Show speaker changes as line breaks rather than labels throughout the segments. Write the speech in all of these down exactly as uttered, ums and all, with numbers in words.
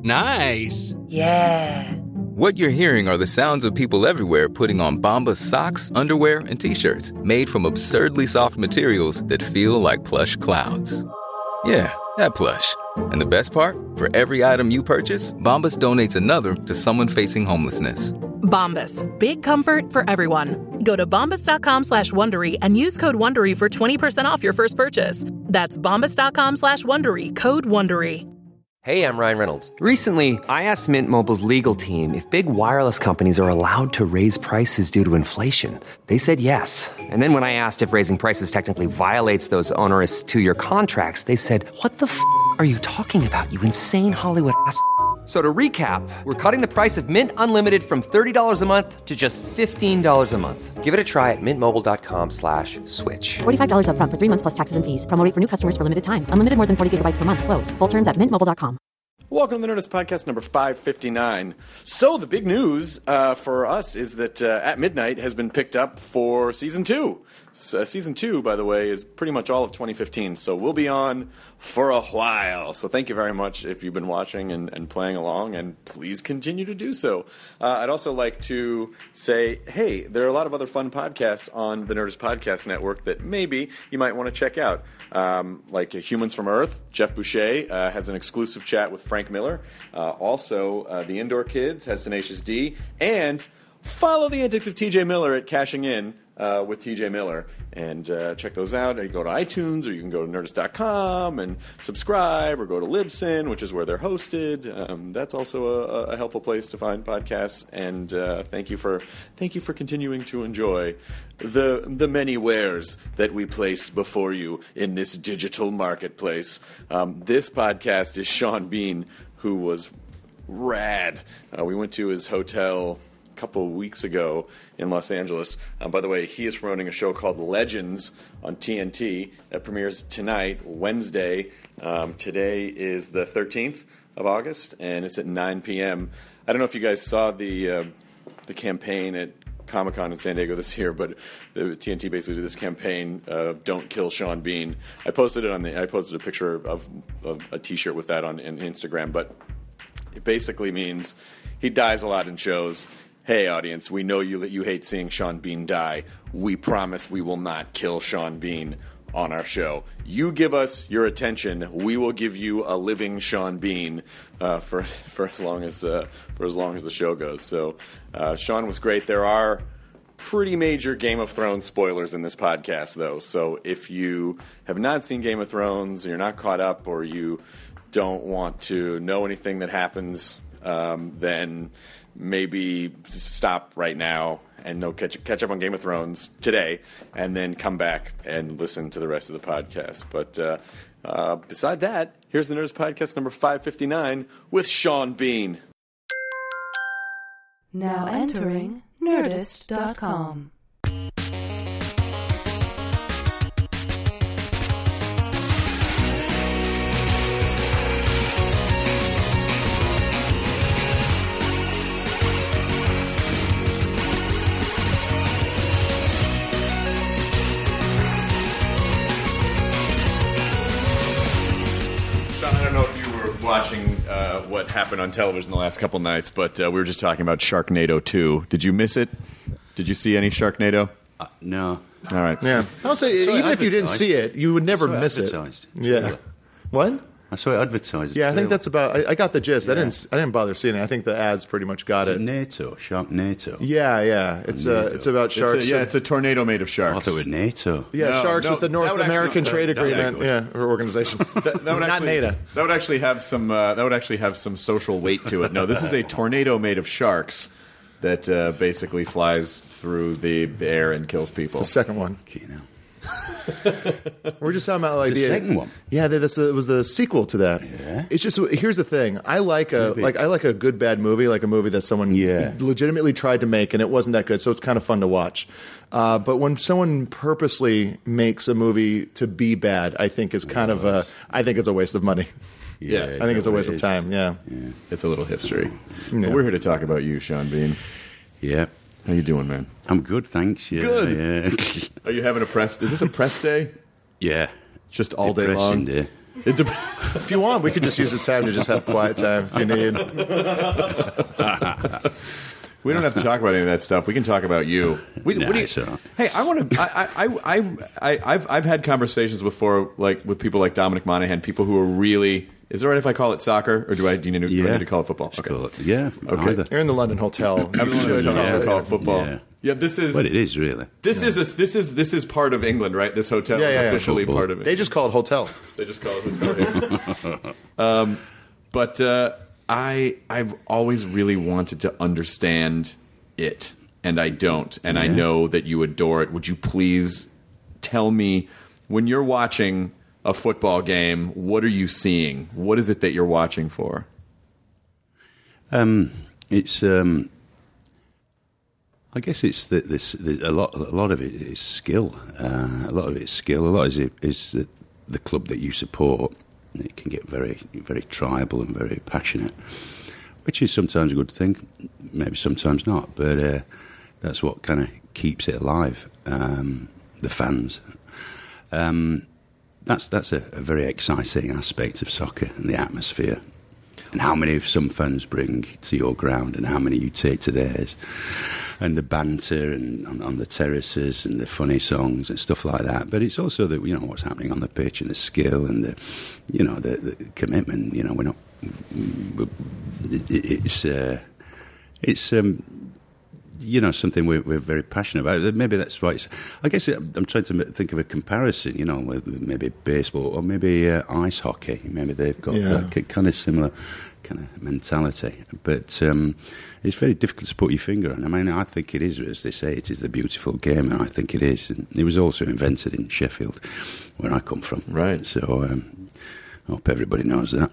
Nice.
Yeah.
What you're hearing are the sounds of people everywhere putting on Bombas socks, underwear, and T-shirts made from absurdly soft materials that feel like plush clouds. Yeah, that plush. And the best part? For every item you purchase, Bombas donates another to someone facing homelessness.
Bombas. Big comfort for everyone. Go to bombas.com slash Wondery and use code Wondery for twenty percent off your first purchase. That's bombas.com slash Wondery. Code Wondery.
Hey, I'm Ryan Reynolds. Recently, I asked Mint Mobile's legal team if big wireless companies are allowed to raise prices due to inflation. They said yes. And then when I asked if raising prices technically violates those onerous two-year contracts, they said, what the f*** are you talking about, you insane Hollywood ass f- So to recap, we're cutting the price of Mint Unlimited from thirty dollars a month to just fifteen dollars a month. Give it a try at mintmobile.com slash switch.
forty-five dollars up front for three months plus taxes and fees. Promo rate for new customers for limited time. Unlimited more than forty gigabytes per month. Slows full terms at mint mobile dot com.
Welcome to the Nerdist Podcast number five fifty-nine. So the big news uh, for us is that uh, At Midnight has been picked up for Season two. So, uh, season two, by the way, is pretty much all of twenty fifteen, so we'll be on for a while. So thank you very much if you've been watching and, and playing along, and please continue to do so. Uh, I'd also like to say, hey, there are a lot of other fun podcasts on the Nerdist Podcast Network that maybe you might want to check out. Um, like Humans from Earth, Jeff Boucher uh, has an exclusive chat with Frank Miller. Uh, also, uh, The Indoor Kids has Tenacious D. And follow the antics of T J Miller at Cashing In. Uh, with T J Miller, and uh, check those out. You go to iTunes, or you can go to nerdist dot com and subscribe, or go to Libsyn, which is where they're hosted. Um, that's also a, a helpful place to find podcasts. And uh, thank you for thank you for continuing to enjoy the the many wares that we place before you in this digital marketplace. Um, this podcast is Sean Bean, who was rad. Uh, we went to his hotel couple of weeks ago in Los Angeles. Um, by the way, he is promoting a show called Legends on T N T that premieres tonight, Wednesday. Um, today is the thirteenth of August, and it's at nine p.m. I don't know if you guys saw the uh, the campaign at Comic-Con in San Diego this year, but the T N T basically did this campaign of "Don't Kill Sean Bean." I posted it on the. I posted a picture of, of a T-shirt with that on, on Instagram, but it basically means he dies a lot in shows. Hey, audience, we know you that you hate seeing Sean Bean die. We promise we will not kill Sean Bean on our show. You give us your attention, we will give you a living Sean Bean uh, for for as long as uh, for as long as the show goes. So, uh, Sean was great. There are pretty major Game of Thrones spoilers in this podcast, though. So, if you have not seen Game of Thrones, you're not caught up, or you don't want to know anything that happens, um, then maybe stop right now and no catch catch up on Game of Thrones today, and then come back and listen to the rest of the podcast. But uh, uh, beside that, here's the Nerdist Podcast number five fifty-nine with Sean Bean.
Now entering nerdist dot com.
I don't know if you were watching uh, what happened on television the last couple nights, but uh, we were just talking about Sharknado two. Did you miss it? Did you see any Sharknado?
Uh, no.
All right.
Yeah. I would say,
So
even if you didn't see it, you would never
So
miss it.
advertised.
Yeah. What?
I saw it advertised.
Yeah, I think that's about. I, I got the gist. I
Yeah.
didn't. I didn't bother seeing it. I think the ads pretty much got
Is
it.
it NATO, Sharknado.
Yeah, yeah. It's uh, it's about
It's
sharks.
a, yeah, it's a tornado made of
I
sharks.
thought it was NATO.
yeah,
No,
sharks
no,
with the
that
North
would
American
actually-
Trade
that- that-
Agreement. Yeah, or organization.
That, that would
Not
actually,
NATO.
That would actually have some. Uh, that would actually have some social weight to it. No, this is a tornado made of sharks that uh, basically flies through the air and kills people.
The second one.
Okay, now.
We're just talking about like
It's the second one.
Yeah, that- that's the, it was the sequel to that.
Yeah.
It's just here's the thing. I like a
Maybe.
like I like a good bad movie, like a movie that someone
Yeah.
legitimately tried to make and it wasn't that good, so it's kind of fun to watch. Uh, but when someone purposely makes a movie to be bad, I think is kind of a I think it's a waste of money.
Yeah,
I think it's a waste of
it is.
time. Yeah.
It's a little hipstery.
Yeah.
But we're here to talk about you, Sean Bean.
Yeah.
How you doing, man?
I'm good, thanks. Yeah,
Good.
Yeah.
Are you having a press? Is this a press day?
yeah.
Just all day
Depressing
long?
day.
It dep-
If you want, we could just use this time to just have quiet time if you need.
We don't have to talk about any of that stuff. We can talk about you. We,
Nah,
what do you
it's all right.
Hey, I want to. I, I, I, I, I've, I've had conversations before, like with people like Dominic Monaghan, people who are really. Is it all right if I call it soccer, or do I? Do you need to, do I need to call it football?
Just call it- yeah.
Okay.
Either.
You're in the London Hotel.
I'm the one
should,
who
yeah.
should call it football.
Yeah.
Yeah, this is.
Well, it is really.
This is a, this is this is part of England, right? This hotel
Yeah,
is
yeah, yeah.
officially
Football.
part of it.
They just call it hotel.
They just call it hotel. um, but uh, I I've always really wanted to understand it, and I don't, and I
Yeah.
know that you adore it. Would you please tell me, when you're watching a football game, what are you seeing? What is it that you're watching for?
Um, it's. Um, I guess it's that this. A lot. A lot of it is skill. Uh, a lot of it is skill. A lot is it is the, the club that you support. It can get very, very tribal and very passionate, which is sometimes a good thing. Maybe sometimes not. But uh, that's what kind of keeps it alive. Um, the fans. Um, that's that's a, a very exciting aspect of soccer and the atmosphere. And how many of some fans bring to your ground and how many you take to theirs. And the banter and on, on the terraces and the funny songs and stuff like that. But it's also the, you know, what's happening on the pitch and the skill and the, you know, the, the commitment. You know, we're not, it, it's, uh, it's, um, you know, something we're, we're very passionate about. Maybe that's right. I guess I'm trying to think of a comparison, you know, with maybe baseball or maybe uh, ice hockey. Maybe they've got
Yeah.
that kind of similar kind of mentality. But um, it's very difficult to put your finger on. I mean, I think it is, as they say, it is the beautiful game, and I think it is. And it was also invented in Sheffield, where I come from.
Right.
So um, I hope everybody knows that.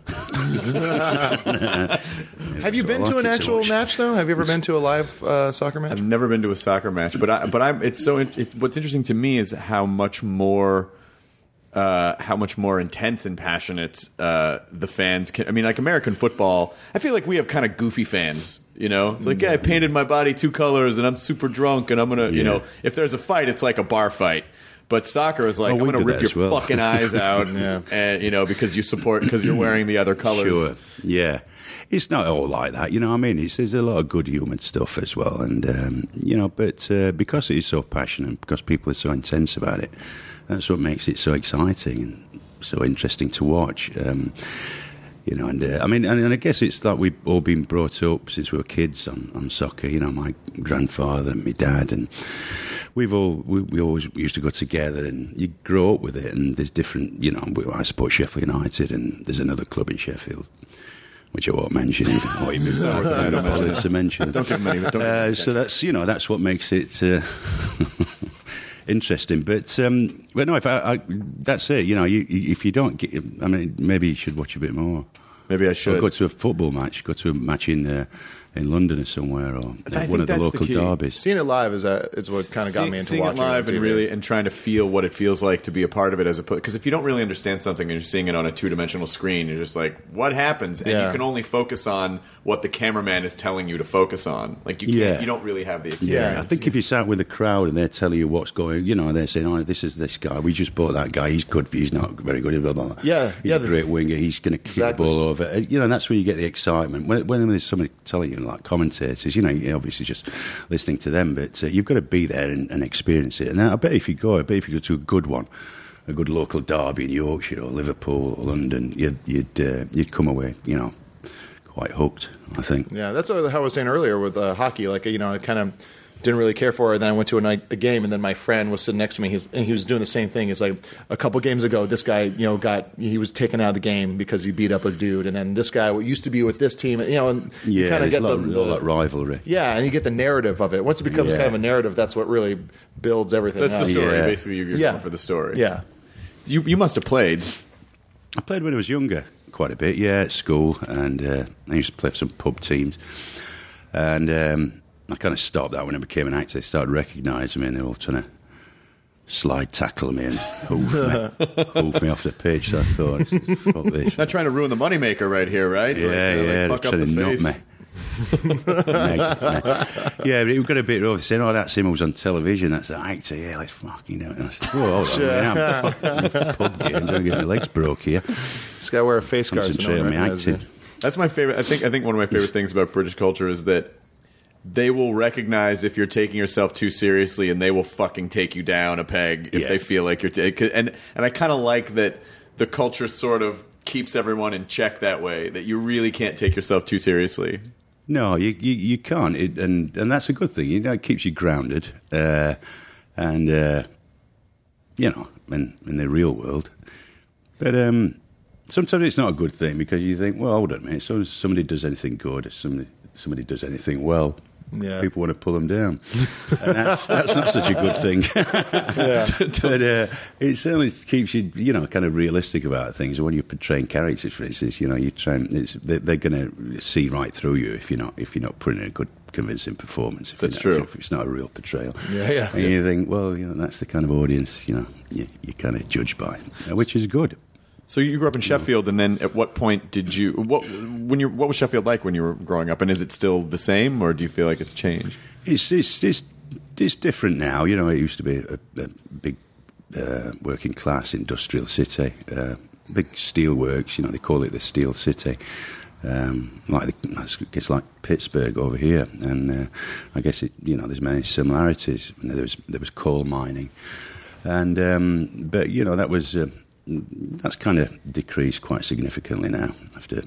Have you
So
been
I
to
like
an
it so
actual
much.
match, though? Have you ever been to a live uh, soccer match?
I've never been to a soccer match, but I, but I'm. It's so. It, what's interesting to me is how much more, uh, how much more intense and passionate uh, the fans can. I mean, like American football, I feel like we have kind of goofy fans. You know, it's like, yeah, I painted my body two colors and I'm super drunk and I'm gonna, you
Yeah.
know, if there's a fight, it's like a bar fight. But soccer is like,
Oh,
I'm
we
going to
do
rip
that as
your
well.
fucking eyes out,
Yeah.
and you know, because you support, because you're wearing the other colors.
Sure, yeah. It's not all like that, you know what I mean? It's, there's a lot of good human stuff as well, and, um, you know, but uh, because it is so passionate, because people are so intense about it, that's what makes it so exciting and so interesting to watch. Um, you know, and uh, I mean, and, and I guess it's like we've all been brought up since we were kids on, on soccer, you know, my grandfather and my dad, and we've all, we, we always used to go together, and you grow up with it, and there's different, you know, I support Sheffield United, and there's another club in Sheffield, which I won't mention even, or even
No, no,
I don't bother to mention.
Don't give them any. Don't give them
Uh,
any.
so that's, you know, that's what makes it uh, interesting. But um, but no, if I, I, that's it. You know, you, you, if you don't get, I mean, maybe you should watch a bit more.
Maybe I
Or
should.
go to a football match. Go to a match in uh, in London or somewhere, or
I
uh,
think
one of the
that's the
local
key.
derbies.
Seeing it live is uh, is what kind of got
seeing,
me into
seeing
watching
it live
on
and
T V.
really and trying to feel what it feels like to be a part of it, as opposed, because if you don't really understand something and you're seeing it on a two dimensional screen, you're just like, what happens? And
Yeah.
you can only focus on what the cameraman is telling you to focus on. Like you can't,
Yeah.
you don't really have the
Yeah,
experience.
I think if you sat with the crowd and they're telling you what's going, you know, they're saying, "Oh, this is this guy. We just bought that guy. He's good. He's not very good." Blah blah blah.
Yeah,
he's
yeah,
a
the-
great winger. He's going to kick
Exactly.
the ball over. Uh, You know, that's where you get the excitement. When, when there's somebody telling you, like commentators, you know, you're obviously just listening to them, but uh, you've got to be there and, and experience it. And I bet if you go, I bet if you go to a good one, a good local derby in Yorkshire or Liverpool or London, you'd you'd, uh, you'd come away, you know, quite hooked. I think.
Yeah, that's what I was saying earlier with uh, hockey. Like, you know, I kind of didn't really care for it. Then I went to a, night, a game, and then my friend was sitting next to me, He's, and he was doing the same thing. He's like, a couple games ago, this guy, you know, got he was taken out of the game because he beat up a dude, and then this guy used to be with this team, you know, and you
Yeah,
kind of
there's
get
a
the,
lot,
the
lot of rivalry.
yeah, and you get the narrative of it. Once it becomes
Yeah.
kind of a narrative, that's what really builds everything.
that's the
up.
story.
Yeah.
Basically, you're
Yeah.
going for the story.
Yeah.
You you must have played.
I played when I was younger, quite a bit, yeah, at school, and uh, I used to play for some pub teams. And um, I kind of stopped that when I became an actor. They started recognising me, and they were all trying to slide tackle me and hoof me, hoof me off the pitch. So I thought, fuck this.
Not trying to ruin the moneymaker right here, right? It's
Yeah,
like, uh, like
yeah,
fuck
they're
up
trying
the
to nut
face.
me. Meg, Meg. Yeah, but it got a bit rough. They said, "Oh, that's him who was on television. That's the actor." Yeah, let's fucking do it. And I said, "Whoa, hold on, man, I'm fucking pub games. I'm getting my legs broke here."
This guy wear a face guard.
Concentrate
so no
on
one
my
recognizes
acting.
me.
That's my favorite. I think I think one of my favorite things about British culture is that they will recognize if you're taking yourself too seriously, and they will fucking take you down a peg if
Yeah.
they feel like you're. T- and and I kind of like that the culture sort of keeps everyone in check that way. That you really can't take yourself too seriously.
No, you you, you can't, it, and and that's a good thing. You know, it keeps you grounded, uh, and uh, you know, in in the real world. But um, sometimes it's not a good thing because you think, well, hold on a minute. So if somebody does anything good, if somebody somebody does anything well,
Yeah.
people want to pull them down, and that's that's not such a good thing. But uh, it certainly keeps you, you know, kind of realistic about things. When you're portraying characters, for instance, you know, you try and it's, they're, they're going to see right through you if you're not if you're not putting in a good, convincing performance. If
That's
you're not,
true.
If it's not a real portrayal.
Yeah, yeah.
And you think, well, you know, that's the kind of audience, you know, you, you kind of judge by, uh, which is good.
So you grew up in Sheffield, and then at what point did you? What when you? What was Sheffield like when you were growing up? And is it still the same, or do you feel like it's changed?
It's it's it's, it's different now. You know, it used to be a, a big uh, working class industrial city, uh, big steel works. You know, they call it the Steel City. Um, like the, I guess like Pittsburgh over here, and uh, I guess it, you know, there's many similarities. You know, there was there was coal mining, and um, but you know that was. Uh, That's kind of decreased quite significantly now after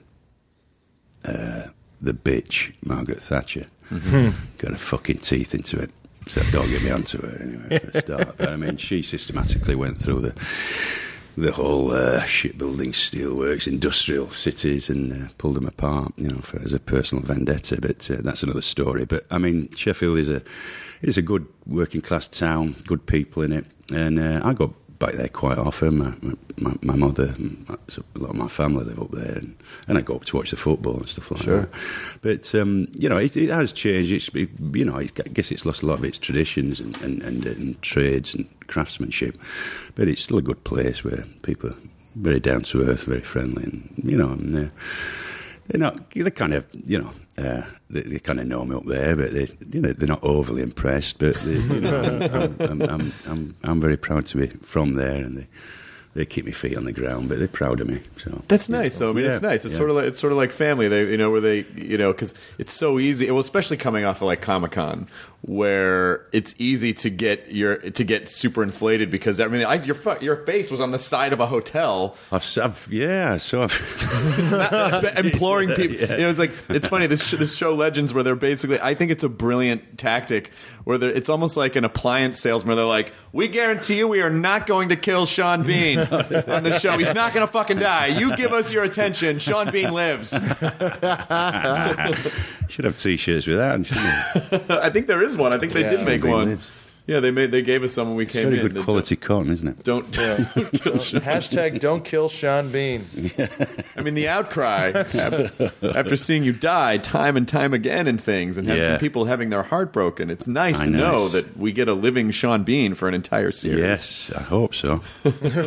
uh, the bitch, Margaret Thatcher, mm-hmm. got her fucking teeth into it. So don't get me onto her anyway for a start. But I mean, she systematically went through the the whole uh, shipbuilding, steelworks, industrial cities and uh, pulled them apart, you know, for, as a personal vendetta. But uh, that's another story. But I mean, Sheffield is a is a good working class town, good people in it, and uh, I go back there quite often. My, my, my mother, a lot of my family live up there, and, and I go up to watch the football and stuff like
Sure.
that. But um, you know, it, it has changed. It's it, you know, I guess it's lost a lot of its traditions and, and, and, and trades and craftsmanship, but it's still a good place where people are very down to earth, very friendly, and you know, and they're, they're not. They're kind of you know. Uh, they, they kind of know me up there, but they, you know, they're not overly impressed. But they, you know, I'm, I'm, I'm, I'm, I'm very proud to be from there, and they, they keep my feet on the ground, but they're proud of me. So
That's nice, though. I mean,
Yeah,
it's nice. It's
yeah.
sort of like it's sort of like family. They, you know, where they, you know, because it's so easy. Well, especially coming off of like Comic-Con, where it's easy to get your to get super inflated because I mean, I, your fu- your face was on the side of a hotel,
I've, I've yeah, so I've
imploring people.
Yeah.
You know, it's like it's funny. This sh- this show Legends, where they're basically, I think it's a brilliant tactic. Where they're, it's almost like an appliance salesman. They're like, "We guarantee you, we are not going to kill Sean Bean on the show. He's not going to fucking die. You give us your attention. Sean Bean lives."
should have T-shirts with that, shouldn't I?
I think there is one. I think they
Yeah.
did make
Sean Bean
one.
lives.
Yeah, they made. They gave us some when we
It's
came
very
in.
good
They
quality cotton, isn't it?
Don't. don't
Hashtag don't kill Sean Bean.
I mean, the outcry after, after seeing you die time and time again in things, and having
Yeah.
people having their heart broken. It's nice
I
to
know.
know that we get a living Sean Bean for an entire series.
Yes, I hope so.
They're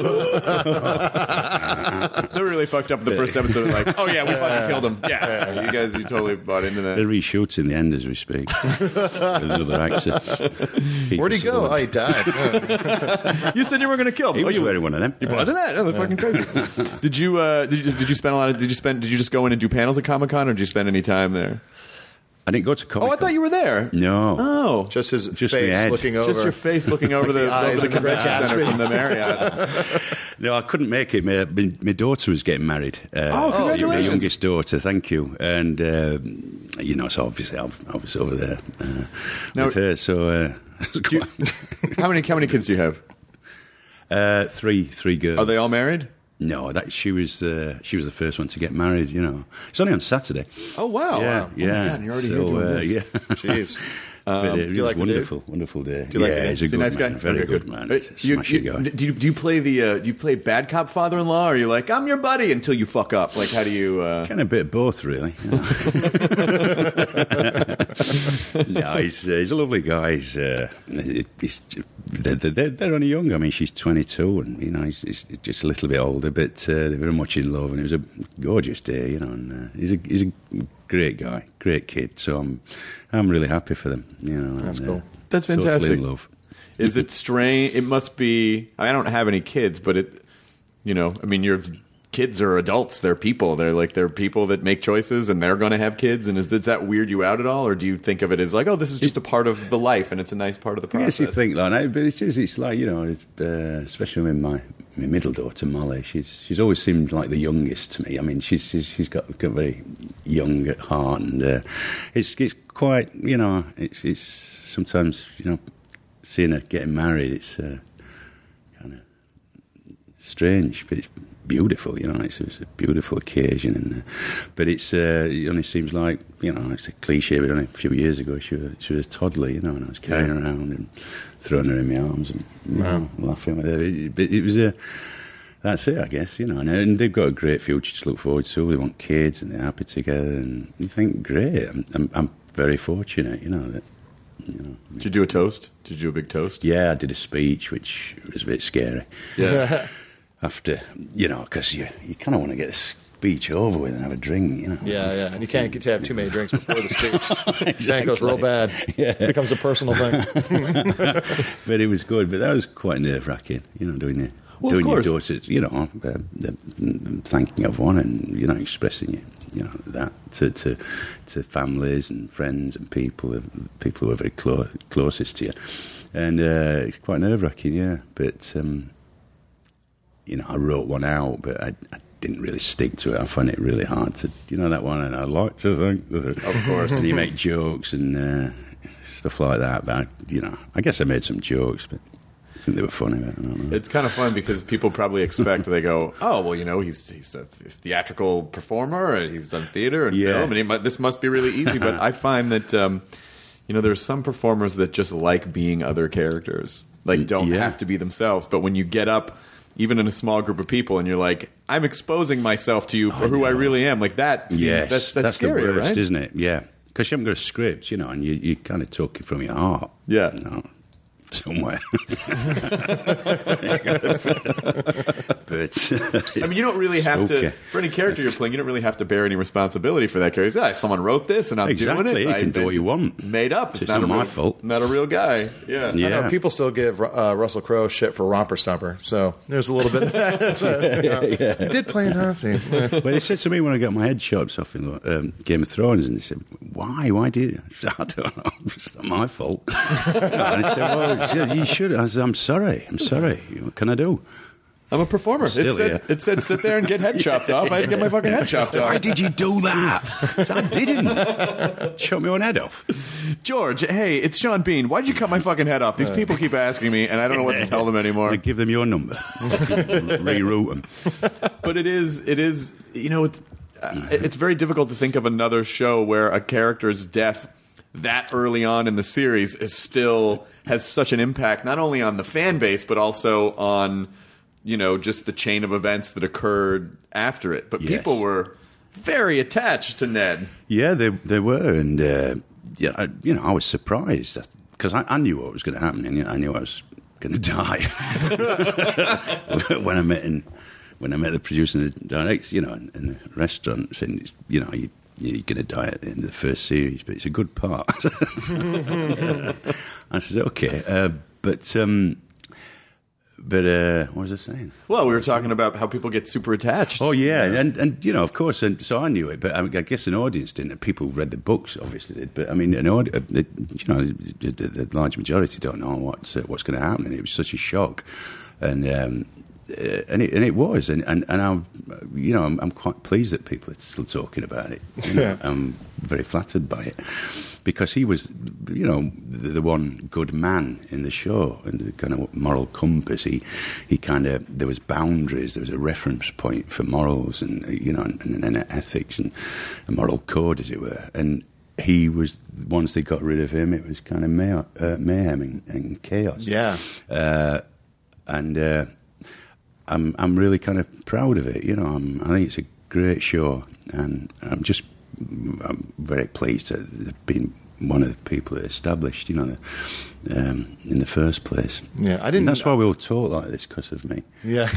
really fucked up in the first episode. They're like, oh yeah, we fucking killed him. Yeah, you guys, you totally bought into
They're
that.
reshooting the end as we speak. With another actor.
Where'd he go? Oh, he died.
You said you were going to kill him.
He
oh,
was
you
wearing one of them.
You bought into that? Oh, that's fucking crazy. Did you? Uh, did you? Did you spend a lot of? Did you spend? Did you just go in and do panels at Comic Con, or did you spend any time there?
I didn't go to Comic-Con.
Oh, I thought you were there.
No.
Oh,
Just his
Just my
face
head.
looking over.
just your face looking over the,
The eyes
over the
of the
convention
Red
center
Gatsby.
from the Marriott.
No, I couldn't make it. My, my, my daughter was getting married. Uh,
Oh, congratulations.
My youngest daughter, thank you. And, uh, you know, so obviously I was over there uh,
Now-
with her. So, uh,
Do you- how many? How many kids do you have?
uh, three three girls.
Are they all married?
No, that she was the she was the first one to get married. You know, it's only on Saturday.
Oh wow!
yeah,
wow.
yeah.
Oh my God, you're already
so,
here doing
uh,
this.
Yeah,
Jeez.
but it,
do
it
you
was
like the dude?
wonderful, wonderful day.
Do you like
yeah,
the dude?
he's a
Is he
good
a nice
man,
guy?
very
Okay,
good man.
Uh, You,
Smashing
you,
guy.
do you do you play the uh, do you play bad cop father-in-law, or are you like I'm your buddy until you fuck up? Like how do you? Uh...
Kind of a bit of both, really. no, he's, uh, he's a lovely guy. He's, uh, he's, they're, they're, they're only young. I mean, she's twenty-two, and you know, he's, he's just a little bit older, but uh, they're very much in love. And it was a gorgeous day, you know. And uh, he's a he's a great guy, great kid. So I'm I'm really happy for them. You know,
that's
and,
cool.
Uh,
That's
totally
fantastic.
in love.
Is it strange? It must be. I don't have any kids, but it, you know, I mean, your kids are adults. They're people. They're like they're people that make choices, and they're going to have kids. And is does that weird you out at all, or do you think of it as like, oh, this is just a part of the life, and it's a nice part of the process?
I guess you think like that, but it is. It's like you know, it, uh, especially with my my middle daughter Molly. She's she's always seemed like the youngest to me. I mean, she's she's, she's got, got very young at heart, and uh, it's it's quite you know, it's it's sometimes you know, seeing her getting married, it's uh, kind of strange, but it's beautiful, you know. It's, it's a beautiful occasion, and uh, but it's uh, it only seems like you know it's a cliche. But only a few years ago, she was she was a toddler, you know, and I was carrying her around and throwing her in my arms and you
wow.
know, laughing with her. It, it, it was a that's it, I guess, you know. And, and they've got a great future to look forward to. They want kids, and they're happy together. And you think, great. I'm, I'm, I'm very fortunate, you know. That you know.
Did you do a toast? Did you do a big toast?
Yeah, I did a speech, which was a bit scary.
Yeah.
After, you know, because you, you kind of want to get the speech over with and have a drink, you know.
Yeah, yeah. And you can't get to have too many drinks before the speech.
Exactly.
Then it goes real bad.
Yeah.
It becomes a personal thing.
But it was good. But that was quite nerve-wracking, you know, doing, your,
well,
doing your
course.
daughter, you know, uh, the, the thanking of one and, you know, expressing you, you know, that to, to to families and friends and people, people who are very clo- closest to you. And uh, it's quite nerve-wracking, yeah. But... Um, you know, I wrote one out, but I, I didn't really stick to it. I find it really hard to, you know, that one, and I like to think that,
of course,
and you make jokes and uh, stuff like that. But I, you know, I guess I made some jokes, but I think they were funny. But I don't know.
It's kind of fun because people probably expect they go, oh, well, you know, he's he's a theatrical performer, and he's done theater and
Yeah.
film, and he might, this must be really easy. But I find that, um, you know, there's some performers that just like being other characters, like don't
Yeah.
have to be themselves. But when you get up, even in a small group of people, and you're like, I'm exposing myself to you for
I
who I
know.
really am. Like that, seems,
Yes,
that's that's,
that's
scary,
the worst,
right?
isn't it? Yeah, because you haven't got a script, you know, and you you kind of talk it from your heart.
Yeah.
You know, somewhere. But
I mean, you don't really have
Okay.
to, for any character you're playing, you don't really have to bear any responsibility for that character. Yeah, someone wrote this, and I'm
Exactly,
doing it.
you
I-
can do what you want.
Made up. It's,
It's
not,
not
a
my
real,
fault.
Not a real guy. Yeah.
Yeah.
I know people still give uh, Russell Crowe shit for Romper Stomper, so there's a little bit of that. You know, I did play a Nazi. Yeah.
Well, they said to me when I got my head chopped off in um, Game of Thrones, and they said, "Why? Why did you?" I said, I don't know. It's not my fault. And I said, "Well, she said, you should." I said, "I'm sorry. I'm sorry. What can I do?"
I'm a performer. It
Still
said,
here.
it said, sit there and get head chopped off. I had to get my fucking head chopped off.
Why did you do that? I said, I didn't. Chop my own head off.
George, hey, it's Sean Bean. Why'd you cut my fucking head off? These people keep asking me, and I don't know what to tell them
I
anymore.
give them your number. Reroute them.
But it is, it is, you know, it's uh, it's very difficult to think of another show where a character's death that early on in the series is still has such an impact, not only on the fan base, but also on, you know, just the chain of events that occurred after it. But
Yes.
people were very attached to Ned.
Yeah, they they were, and uh, yeah, I, you know, I was surprised because I, I knew what was going to happen, and you know, I knew I was going to die when I met in, when I met the producer and the director, you know, in, in the restaurant, saying, you know, you, you're going to die at the end of the first series, but it's a good part. I said, okay, uh, but. Um, But uh, what was I saying?
Well, we were talking about how people get super attached.
Oh yeah, and and you know, of course, and so I knew it, but I, mean, I guess an audience didn't. People read the books, obviously did, but I mean, an audi- uh, the, you know, the, the, the large majority don't know what's uh, what's going to happen, and it was such a shock, and um, uh, and it and it was, and and, and I'm, you know, I'm, I'm quite pleased that people are still talking about it. You know, I'm very flattered by it. Because he was, you know, the, the one good man in the show, and the kind of moral compass. He, he kind of, there was boundaries, there was a reference point for morals, and you know, and, and, and ethics, and a moral code, as it were. And he was, once they got rid of him, it was kind of mayhem, uh, mayhem and, and chaos.
Yeah,
uh, and uh, I'm, I'm really kind of proud of it. You know, I'm, I think it's a great show, and I'm just. I'm very pleased that there have been one of the people that established, you know, the, um, in the first place.
Yeah, I didn't.
And that's why we all talk like this, because of me.
Yeah.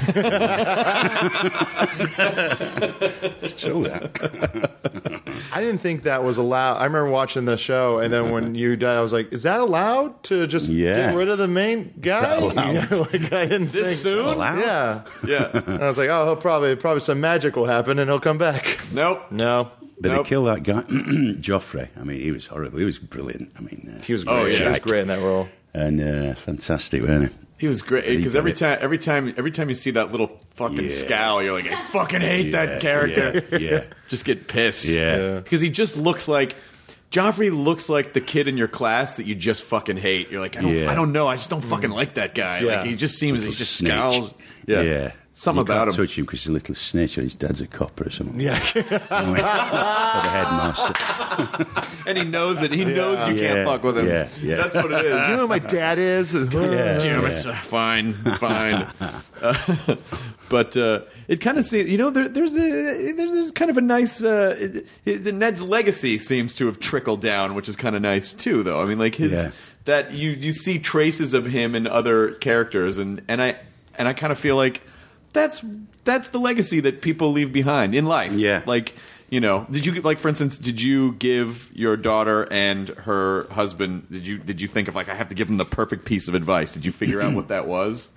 It's true, that.
I didn't think that was allowed. I remember watching the show, and then when you died, I was like, "Is that allowed to just
Yeah.
get rid of the main guy?"
Is that allowed?
Yeah, like I didn't
This
think,
soon?
Allowed?
Yeah,
Yeah.
and I was like, "Oh, he'll probably probably some magic will happen, and he'll come back."
Nope.
No,
But
Nope.
they killed that guy, Joffrey. I mean, he was horrible. He was brilliant. I mean, uh,
he was great.
Oh,
He
yeah.
was great in that role.
and uh, fantastic, wasn't he?
He was great
He
because
did
every
it.
time, every time, every time you see that little fucking
Yeah.
scowl, you're like, I fucking hate
Yeah,
that character.
yeah, yeah.
Just get pissed.
Yeah. Yeah.
because he just looks like Joffrey looks like the kid in your class that you just fucking hate. You're like, I don't,
Yeah.
I don't know, I just don't fucking like that guy.
Yeah.
Like he just seems, he
Little
just
snitch.
scowls. Yeah,
yeah.
something
you
about
can't
him.
touch him because he's a little snitch, or his dad's a copper or something.
Yeah,
or the headmaster.
And he knows it. He knows you
Yeah.
can't fuck with him.
Yeah, yeah.
That's what it is.
you know who my dad is?
Yeah.
Damn it! Fine, fine. Uh, but uh, it kind of seems, you know, there, there's a there's, there's kind of a nice. Uh, it, it, Ned's legacy seems to have trickled down, which is kind of nice too. Though I mean, like his
Yeah.
that you you see traces of him in other characters, and and I and I kind of feel like that's that's the legacy that people leave behind in life.
Yeah.
like. You know, did you like, for instance, did you give your daughter and her husband? Did you did you think of like I have to give them the perfect piece of advice? Did you figure out what that was?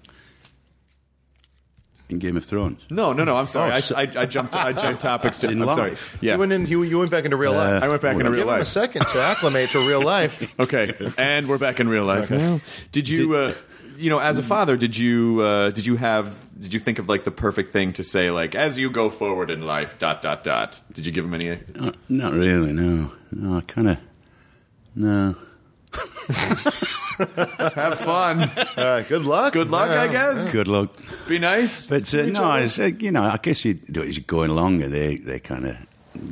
In Game of Thrones.
No, no, no. I'm sorry.
Oh,
I,
so-
I, I jumped. I jumped topics to.
In
I'm sorry.
life?
Yeah.
You went in. You, you went back into real life.
I went back
well,
into
Give
real
him a
life.
second to acclimate to real life.
Okay, and we're back in real life. Well, did you, uh, you know, as a father, did you, uh, did you have, did you think of like the perfect thing to say, like as you go forward in life, dot dot dot? Did you give him any?
Uh, not really, no. No, I kind of. No.
Have fun.
Uh, good luck.
Good luck,
Yeah.
I guess.
Good luck.
Be nice.
But
to
uh,
each
no,
other.
it's, uh, you know, I guess you do it as you're going along, they they kind of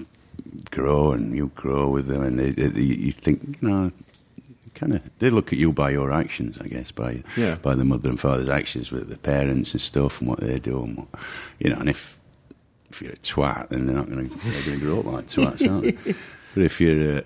grow and you grow with them, and they, they, you think, you know, kind of they look at you by your actions, I guess, by
Yeah.
by the mother and father's actions with the parents and stuff, and what they do, and what, you know, and if if you're a twat, then they're not going to they're going to grow up like twats, aren't they? But if you're, uh,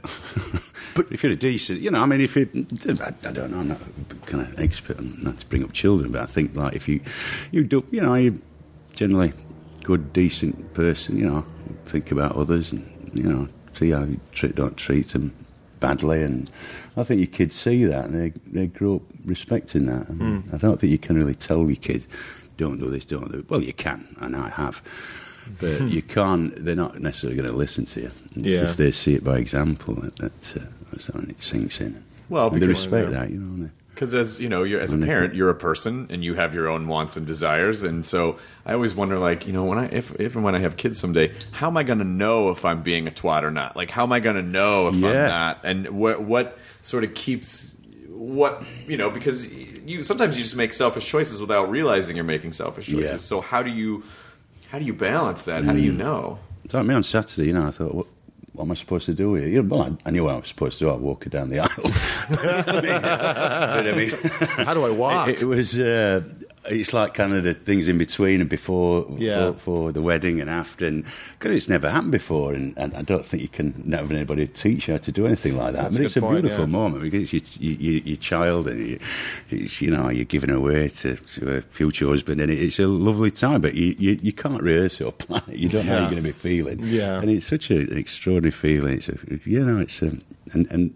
but if you're a decent, you know, I mean, if you, I, I don't know, I'm not kind of expert on not to bring up children, but I think like if you, you do, you know, you're generally good, decent person, you know, think about others, and you know, see how you treat, don't treat them badly, and I think your kids see that, and they they grow up respecting that. And
Mm.
I don't think you can really tell your kids, don't do this, don't do it. Well, you can, and I have. But you can't. They're not necessarily going to listen to you. It's
Yeah.
If they see it by example, that, that uh, that's when it sinks in.
Well,
and they
because-
respect that, you know.
Because as you know, you're as a parent, you're a person, and you have your own wants and desires. And so I always wonder, like, you know, when I if if and when I have kids someday, how am I going to know if I'm being a twat or not? Like, how am I going to know if I'm
Yeah.
not? And what what sort of keeps what you know? Because you sometimes you just make selfish choices without realizing you're making selfish choices.
Yeah.
So how do you how do you balance that? How do you know?
It's like me on Saturday, you know, I thought, what, what am I supposed to do here? You know, well, I, I knew what I was supposed to do. I'd walk her down the aisle. I mean, but I mean,
How do I walk?
It, it was. Uh, it's like kind of the things in between and before,
Yeah.
for, for the wedding and after, and because it's never happened before, and, and I don't think you can never have anybody teach you how to do anything like that.
That's
but
a
it's
good
a
point,
beautiful
yeah.
moment because it's your, your, your child, and you, it's, you know you're giving away to, to a future husband, and it, it's a lovely time. But you, you, you can't rehearse or plan it. You don't know how
Yeah.
you're going to be feeling.
Yeah.
and it's such a, an extraordinary feeling. It's a, you know, it's a, and and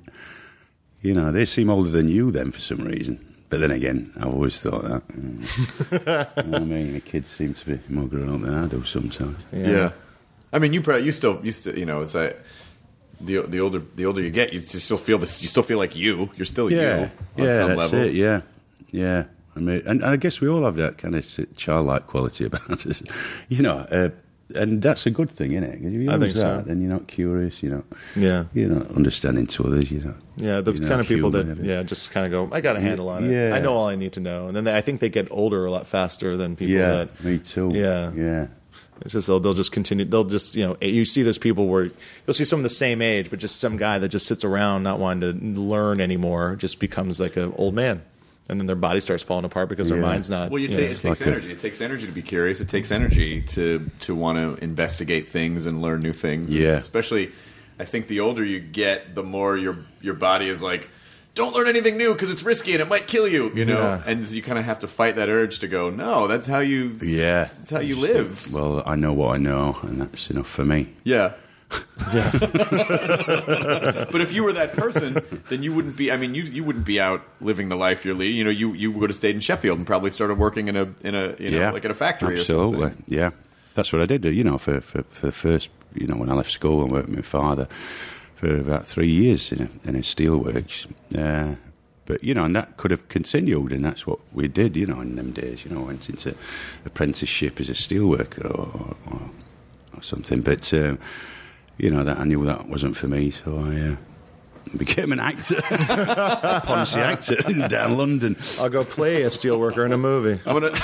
you know they seem older than you then for some reason. But then again, I've always thought that. Mm. You know what I mean? The kids seem to be more grown up than I do sometimes.
Yeah. I mean, you probably you still you still you know it's like the the older the older you get, you just still feel this. You still feel like you. You're still
Yeah,
you on
yeah,
some
that's
level.
it. Yeah, yeah. I mean, and, and I guess we all have that kind of childlike quality about us, you know. Uh, and that's a good thing, isn't it? Because if you
I
lose
think so.
that, then you're not curious. You know.
Yeah.
You're not understanding to others. You know.
Yeah, the
you're not
kind of people that
human,
yeah just kind of go, I got a handle on it.
Yeah.
I know all I need to know, and then they, I think they get older a lot faster than people
Yeah,
that.
me too.
Yeah.
yeah.
It's just they'll, they'll just continue. They'll just you know you see those people where you'll see some of the same age, but just some guy that just sits around not wanting to learn anymore, just becomes like an old man, and then their body starts falling apart because their
Yeah.
mind's not.
Well, you
you
ta-
know,
it takes
like a-
energy. It takes energy to be curious. It takes energy to to want to investigate things and learn new things. And
Yeah.
especially, I think the older you get, the more your your body is like, don't learn anything new because it's risky and it might kill you, you know?
Yeah.
And you kind of have to fight that urge to go, no, that's how you,
Yeah.
that's how you live.
Well, I know what I know, and that's enough for me.
Yeah. Yeah. But if you were that person, then you wouldn't be, I mean, you you wouldn't be out living the life you're leading. You know, you, you would have stayed in Sheffield and probably started working in a, in a you know,
Yeah.
like in a factory
Absolutely.
or something.
Yeah. That's what I did, you know, for, for, for the first, you know, when I left school and worked with my father for about three years in a, in a steelworks. Uh, but, you know, and that could have continued, and that's what we did, you know, in them days. You know, I went into apprenticeship as a steelworker or, or, or something. But, um, you know, that I knew that wasn't for me, so I uh, became an actor, a Ponzi actor down London.
I'll go play a steelworker in a movie.
I'm gonna.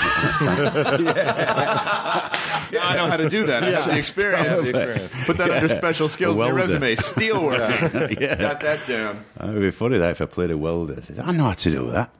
Yeah, I know how to do that. I have the experience.
The experience.
Put that under special skills in your
Welder.
resume. Steelworking.
Yeah.
Got that down.
It would be funny that if I played a welder. I said, I know how to do that.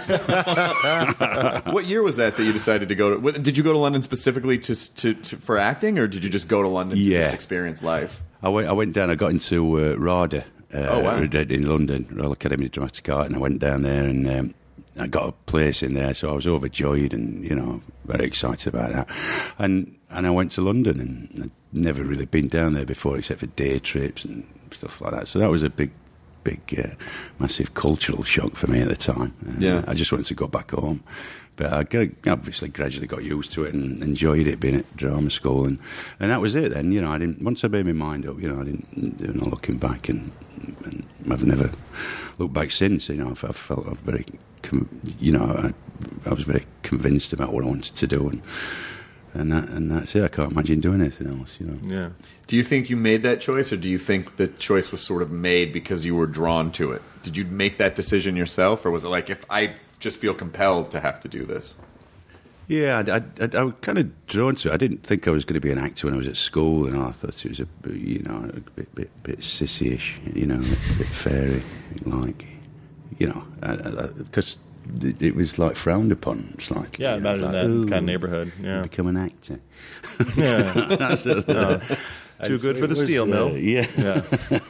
What year was that that you decided to go to? what- Did you go to London specifically to, to, to for acting, or did you just go to London to
Yeah.
just experience life?
I went, I went down, I got into uh, RADA uh,
Oh, wow.
in London, Royal Academy of Dramatic Art, and I went down there and um, I got a place in there, so I was overjoyed and, you know, very excited about that. And and I went to London, and I'd never really been down there before except for day trips and stuff like that. So that was a big, big, uh, massive cultural shock for me at the time. Uh,
Yeah.
I just wanted to go back home. But I gra- obviously gradually got used to it and enjoyed it being at drama school, and, and that was it. Then, you know, I didn't. Once I made my mind up, you know, I didn't do no looking back, and, and I've never looked back since. You know, I've, I've felt I've very, com- you know, I, I was very convinced about what I wanted to do, and and that and that's it. I can't imagine doing anything else. You know.
Yeah.
Do you think you made that choice, or do you think the choice was sort of made because you were drawn to it? Did you make that decision yourself, or was it like, if I just feel compelled to have to do this?
Yeah, I, I, I, I was kind of drawn to it. I didn't think I was going to be an actor when I was at school, and I thought it was a, you know, a bit, bit, bit sissy-ish, you know, a bit fairy-like, you know, because it, it was like frowned upon slightly.
Yeah,
you know,
imagine
like,
that
"Ooh,
kind of neighborhood. Yeah.
become an actor.
Yeah.
That's what-
No. Too
and
good
so
for
it
the
was,
steel
uh,
mill.
Yeah.
Yeah.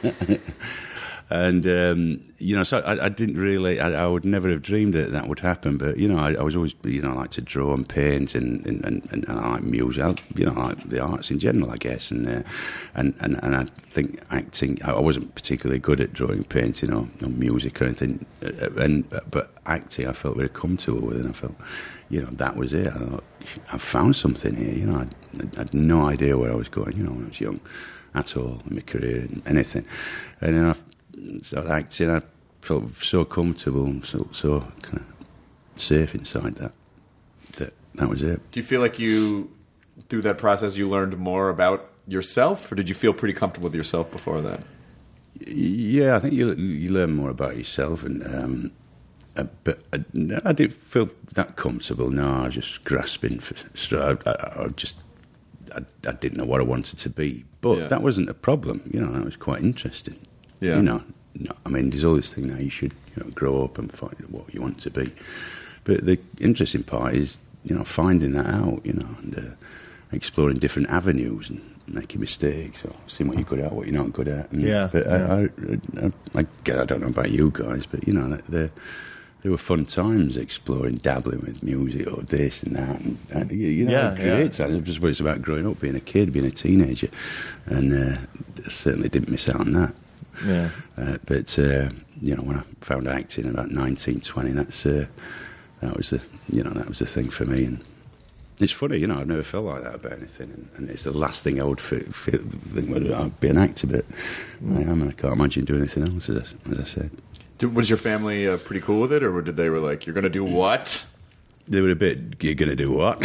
And, um, you know, so I, I didn't really, I, I would never have dreamed that that would happen. But, you know, I, I was always, you know, I like to draw and paint and, and, and, and I like music, I, you know, I like the arts in general, I guess. And uh, and, and and I think acting, I wasn't particularly good at drawing, painting or, or music or anything. And But acting, I felt very comfortable with, and I felt, you know, that was it. I thought, I found something here, you know, I, I had no idea where I was going, you know, when I was young at all in my career, anything. And then I started acting, I felt so comfortable and so, so kind of safe inside that, that that was it.
Do you feel like you, through that process, you learned more about yourself, or did you feel pretty comfortable with yourself before that?
Yeah, I think you you learn more about yourself, and um, uh, but I, I didn't feel that comfortable. No, I was just grasping for straw. I, I, I just I, I didn't know what I wanted to be, but
Yeah.
that wasn't a problem. You know, that was quite interesting.
Yeah.
You know, no, I mean, there's all this thing now. You should, you know, grow up and find what you want to be. But the interesting part is, you know, finding that out. You know, and uh, exploring different avenues and making mistakes or seeing what you're good at, what you're not good at. And,
Yeah,
But
yeah.
I, I, I, I, I don't know about you guys, but you know, they they were fun times exploring, dabbling with music or this and that, and, and you, you know,
Yeah,
great
yeah.
times. It's just what it's about growing up, being a kid, being a teenager, and uh, I certainly didn't miss out on that.
Yeah.
Uh, but uh, you know, when I found acting about nineteen, twenty, that's uh, that was the you know that was the thing for me. And it's funny, you know, I've never felt like that about anything, and, and it's the last thing I would feel, feel think would I'd be an actor, but I am, and I can't imagine doing anything else. As I, as I said,
Did, was your family uh, pretty cool with it, or did they were like, "You're going to do what"?
they were a bit. You're going to do what?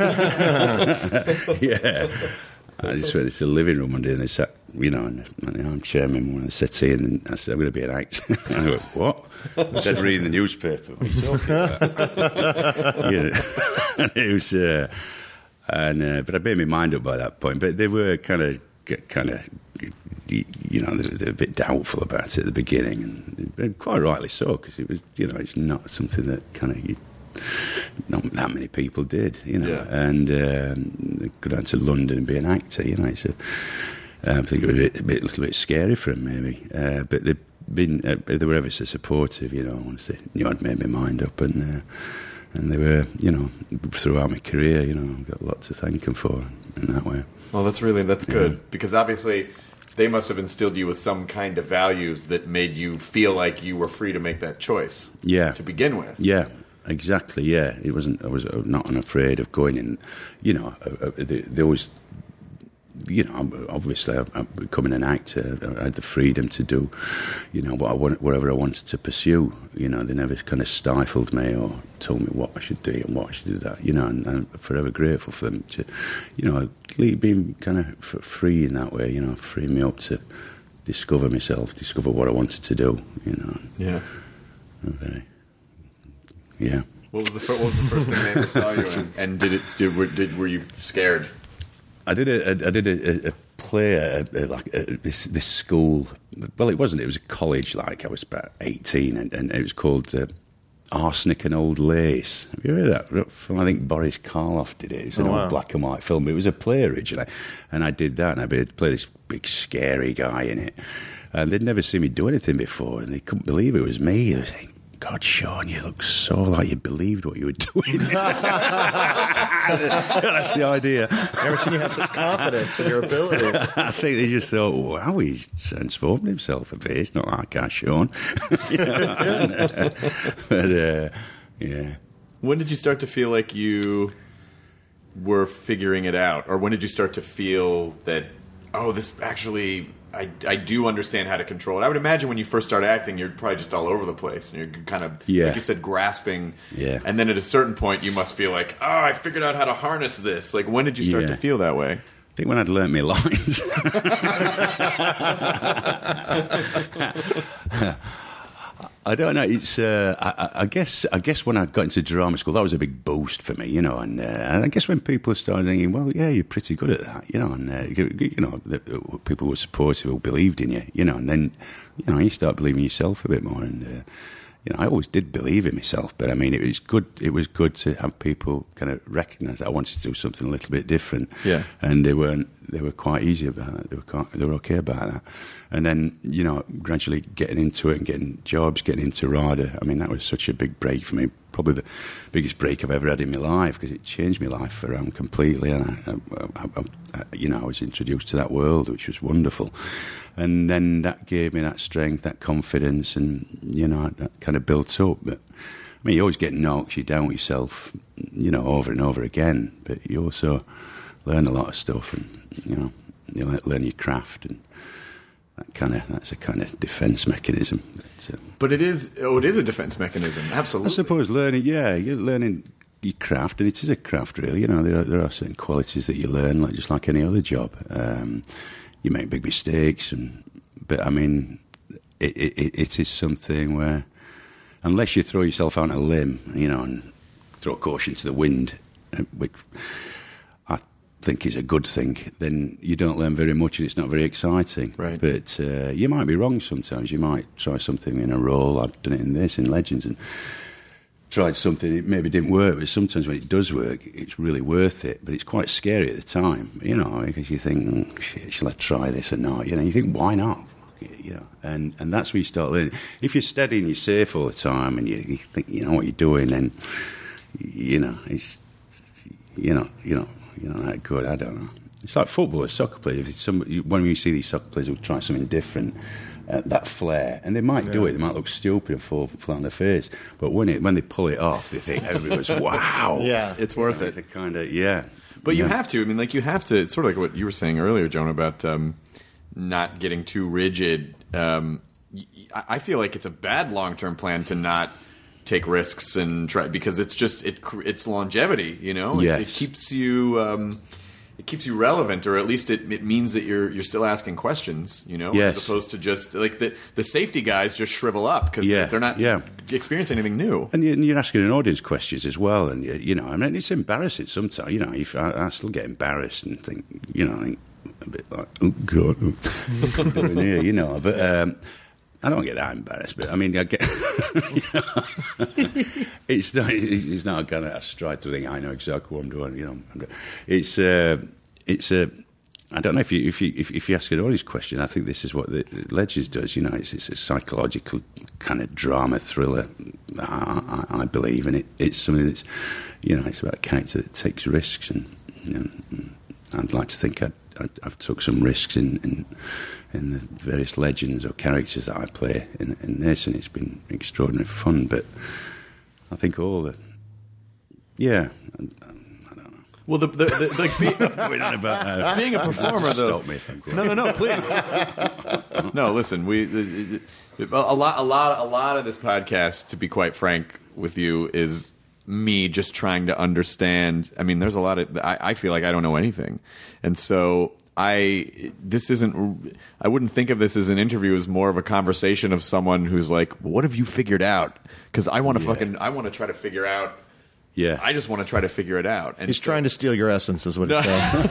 Yeah. I just went into the living room one day and they sat, you know, in the armchair in one of the settee, and I said, I'm going to be an actor. And I went, what? I said, reading the newspaper. What are you talking about? You know, and it was, uh, and, uh, but I made my mind up by that point. But they were kind of, kind of, you know, they were a bit doubtful about it at the beginning, and quite rightly so, because it was, you know, it's not something that kind of, you, not that many people did, you know,
Yeah.
and um, go down to London and be an actor, you know. It's a, Uh, I think it was a, bit, a, bit, a little bit scary for them, maybe. Uh, but they've been, uh, they were ever so supportive, you know, once they knew I'd made my mind up. And uh, and they were, you know, throughout my career, you know, I've got a lot to thank them for in that way.
Well, that's really, that's good.
Yeah.
Because obviously they must have instilled you with some kind of values that made you feel like you were free to make that choice.
Yeah.
To begin with.
Yeah. Exactly. Yeah, it wasn't. I was not unafraid of going in. You know, uh, uh, there, there was. You know, obviously, I'm, I'm becoming an actor. I had the freedom to do, you know, what I want, whatever I wanted to pursue. You know, they never kind of stifled me or told me what I should do and what I should do that. You know, and I'm forever grateful for them to, you know, being kind of free in that way. You know, freeing me up to discover myself, discover what I wanted to do. You know.
Yeah.
Very. Yeah.
What was the fir- what was the first thing they ever saw you in? And did it? Did, were, did, were you scared?
I did a, I did a, a play at a, like a, this this school. Well, it wasn't. It was a college. Like I was about eighteen, and, and it was called uh, Arsenic and Old Lace. Have you heard that? From, I think Boris Karloff did it. It was an
oh,
old
wow.
black and white film. It was a play originally, and I did that. And I played this big scary guy in it, and they'd never seen me do anything before, and they couldn't believe it was me. They were saying, God, Sean, you look so like you believed what you were doing. That's the idea.
Never seen you have such confidence in your abilities.
I think they just thought, wow, he's transformed himself a bit. It's not like our Sean. You know? And, uh, but, uh, yeah.
When did you start to feel like you were figuring it out? Or when did you start to feel that, oh, this actually... I, I do understand how to control it. I would imagine when you first start acting, you're probably just all over the place. And you're kind of,
yeah.
like you said, grasping.
Yeah.
And then at a certain point, you must feel like, oh, I figured out how to harness this. Like, when did you start
Yeah.
to feel that way?
I think when I'd learnt my lines. I don't know. It's. Uh, I, I guess. I guess when I got into drama school, that was a big boost for me, you know. And, uh, and I guess when people started thinking, "Well, yeah, you're pretty good at that," you know, and uh, you, you know, the, the people were supportive, who believed in you, you know, and then, you know, you start believing in yourself a bit more. And uh, you know, I always did believe in myself, but I mean, it was good. It was good to have people kind of recognise that I wanted to do something a little bit different.
Yeah.
And they weren't. They were quite easy about that. They were quite, they were okay about that. And then, you know, gradually getting into it and getting jobs, getting into RADA. I mean, that was such a big break for me. Probably the biggest break I've ever had in my life, because it changed my life around completely. And, I, I, I, I, you know, I was introduced to that world, which was wonderful. And then that gave me that strength, that confidence, and, you know, that kind of built up. But, I mean, you always get knocks, you doubt yourself, you know, over and over again. But you also learn a lot of stuff, and, you know, you learn your craft, and that kind of that's a kind of defence mechanism. That, uh,
But it is. Oh, it is a defence mechanism. Absolutely.
I suppose learning, yeah, you're learning your craft, and it is a craft, really. You know, there are, there are certain qualities that you learn, like just like any other job. Um, you make big mistakes, and but I mean, it, it, it is something where, unless you throw yourself out on a limb, you know, and throw caution to the wind, which I think is a good thing, then you don't learn very much, and it's not very exciting.
Right.
But uh, you might be wrong sometimes. You might try something in a role. I've done it in this, in Legends, and tried something, it maybe didn't work, but sometimes when it does work, it's really worth it. But it's quite scary at the time, you know, because you think, oh, shit, shall I try this or not? You know, you think, why not? You know, and, and that's where you start learning. If you're steady and you're safe all the time, and you, you think you know what you're doing, then, you know, it's, you know, you know, you're not that good. I don't know. It's like football or soccer players. If it's somebody, when you see these soccer players who try something different, uh, that flair, and they might yeah. do it, they might look stupid and fall flat on their face, but when it when they pull it off, they think everybody goes, wow.
Yeah.
It's worth
you know,
it.
It's a kind of, yeah.
But you
yeah.
have to. I mean, like, you have to. It's sort of like what you were saying earlier, Jonah, about um, not getting too rigid. Um, I feel like it's a bad long-term plan to not take risks and try, because it's just it it's longevity. You know,
yes.
it, it keeps you um, it keeps you relevant, or at least it, it means that you're you're still asking questions. You know,
yes.
as opposed to just like the the safety guys just shrivel up because
yeah.
they're, they're not
yeah.
experiencing anything new.
And you're asking an audience questions as well, and you, you know, I mean, it's embarrassing sometimes. You know, if I, I still get embarrassed and think, you know, I think a bit like, oh God, oh, in here, you know, but. Um, I don't get that embarrassed, but I mean, I get. You know, it's not. It's not kind of a stride to think I know exactly what I'm doing. You know, it's. Uh, it's a. I don't know if you if you if, if you ask an audience question. I think this is what the Legends does. You know, it's, it's a psychological kind of drama thriller. I, I, I believe, and it, it's something that's, you know, it's about a character that takes risks, and, and I'd like to think I'd, I'd, I've took some risks in, in in the various legends or characters that I play in, in this, and it's been extraordinary fun. But I think all the yeah. I,
Well, the, the, the like being,
We're not about uh,
being a performer, though.
Stop me if I'm going.
No, no, no, please. No, listen. We a lot, a lot, a lot of this podcast, to be quite frank with you, is me just trying to understand. I mean, there's a lot of. I, I feel like I don't know anything, and so I. This isn't. I wouldn't think of this as an interview as more of a conversation of someone who's like, "What have you figured out?" Because I want to
Yeah.
fucking. I want to try to figure out.
Yeah,
I just want to try to figure it out. And
He's
so,
trying to steal your essence, is what he's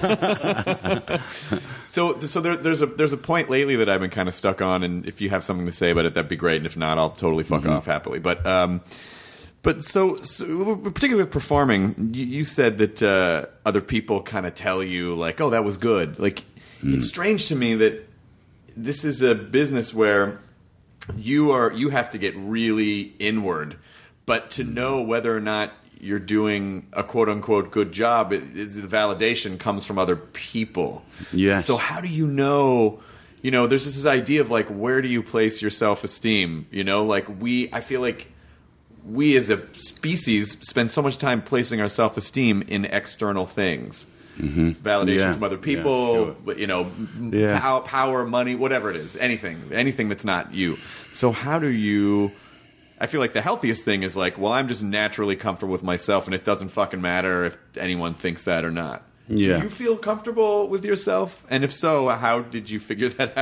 saying.
So, so there, there's a there's a point lately that I've been kind of stuck on, and if you have something to say about it, that'd be great. And if not, I'll totally fuck
Mm-hmm.
off happily. But, um, but so, so particularly with performing, you, you said that uh, other people kind of tell you like, "Oh, that was good." Like,
Mm.
it's strange to me that this is a business where you are you have to get really inward, but to know whether or not you're doing a quote-unquote good job, it, it's, the validation comes from other people.
Yes.
So how do you know, you know, there's this idea of like, where do you place your self-esteem? You know, like we, I feel like we as a species spend so much time placing our self-esteem in external things. Mm-hmm. Validation
Yeah.
from other people,
Yeah,
you know, m-
Yeah.
pow- power, money, whatever it is, anything, anything that's not you. So how do you... I feel like the healthiest thing is like, well, I'm just naturally comfortable with myself, and it doesn't fucking matter if anyone thinks that or not.
Yeah.
Do you feel comfortable with yourself? And if so, how did you figure that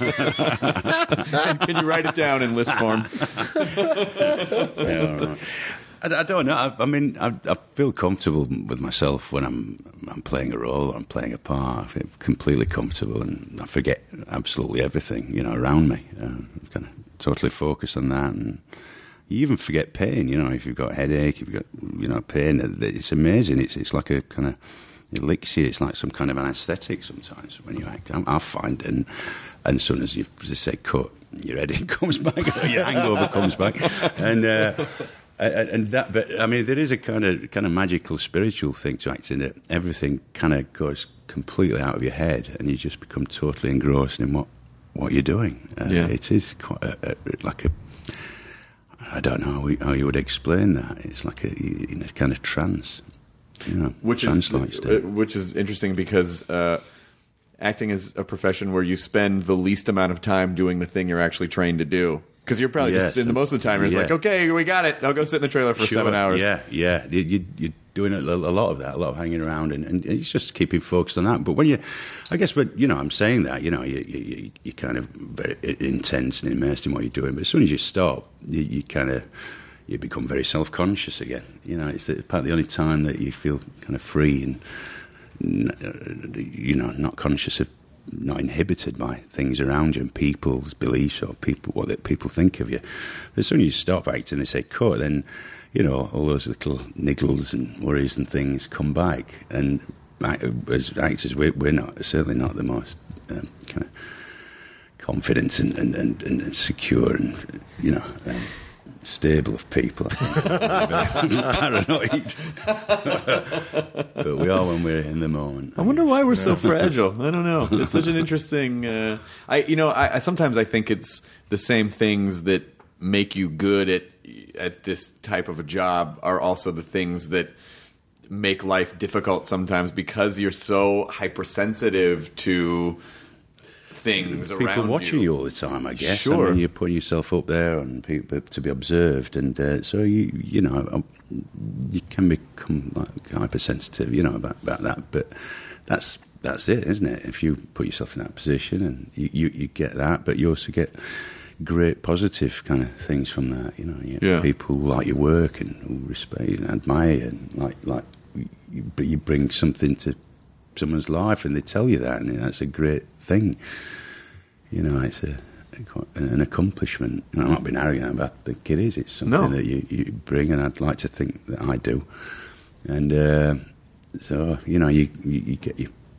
out? And can you write it down in list form?
Yeah, all right. I, I don't know. I, I mean, I, I feel comfortable with myself when I'm I'm playing a role or I'm playing a part. I feel completely comfortable, and I forget absolutely everything, you know, around me. Uh, I'm kind of totally focused on that, and you even forget pain. You know, if you've got a headache, if you've got, you know, pain, it's amazing. It's it's like a kind of elixir. It's like some kind of anesthetic sometimes when you act. I, I find, and and as soon as you just say cut, your headache comes back, or your hangover comes back, and. Uh, And, and that, but I mean, there is a kind of kind of magical, spiritual thing to acting that everything kind of goes completely out of your head, and you just become totally engrossed in what, what you're doing. Uh,
Yeah.
It is quite a, a, like a. I don't know how, we, how you would explain that. It's like a in a kind of trance, you know,
Which is
trance-like state.
which is interesting because uh, acting is a profession where you spend the least amount of time doing the thing you're actually trained to do. Because you're probably
Yes.
just in the most of the time, you're just
Yeah.
like, okay, we got it. I'll go sit in the trailer for
Sure.
seven hours.
Yeah, yeah. You, you, you're doing a, a lot of that, a lot of hanging around, and, and it's just keeping focused on that. But when you, I guess, when, you know, I'm saying that, you know, you, you, you're kind of very intense and immersed in what you're doing. But as soon as you stop, you, you kind of, you become very self-conscious again. You know, it's about the only time that you feel kind of free and, you know, not conscious of, not inhibited by things around you and people's beliefs or people what that people think of you. As soon as you stop acting, they say cut, then you know all those little niggles and worries and things come back. And as actors, we're, we're not certainly not the most um, kind of confident and, and, and, and secure and you know. Um, stable of people. Paranoid. But we are when we're in the moment.
I wonder why we're so fragile. I don't know. It's such an interesting. Uh, I you know I, I sometimes I think it's the same things that make you good at at this type of a job are also the things that make life difficult sometimes because you're so hypersensitive to things
people
around
watching
you.
you all the time, I guess.
Sure.
I mean, you're putting yourself up there and people to be observed, and uh, so you you know you can become like hypersensitive, you know, about, about that. But that's that's it, isn't it? If you put yourself in that position, and you, you, you get that, but you also get great positive kind of things from that. You know, you
Yeah.
people who like your work and who respect you and admire you, and like like you, you bring something to someone's life and they tell you that, and that's a great thing. You know, it's a, an accomplishment. And I'm not being arrogant, but I think it is. It's something
No.
that you, you bring, and I'd like to think that I do. And uh, so, you know, you, you, you get your